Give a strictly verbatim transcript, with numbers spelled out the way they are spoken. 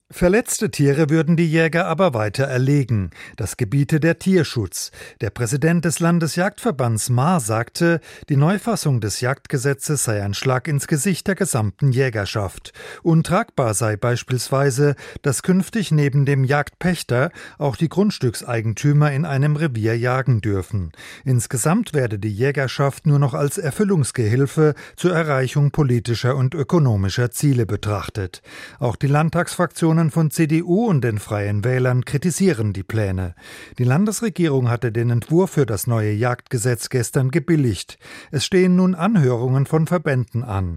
Verletzte Tiere würden die Jäger aber weiter erlegen. Das gebiete der Tierschutz. Der Präsident des Landesjagdverbands Mar sagte, die Neufassung des Jagdgesetzes sei ein Schlag ins Gesicht der gesamten Jägerschaft. Untragbar sei beispielsweise, dass künftig neben dem Jagdpächter auch die Grundstückseigentümer in einem Revier jagen dürfen. Insgesamt werde die Jägerschaft nur noch als Erfüllungsgehilfe zur Erreichung politischer und ökonomischer Ziele betrachtet. Auch die Landtagsfraktion von C D U und den Freien Wählern kritisieren die Pläne. Die Landesregierung hatte den Entwurf für das neue Jagdgesetz gestern gebilligt. Es stehen nun Anhörungen von Verbänden an.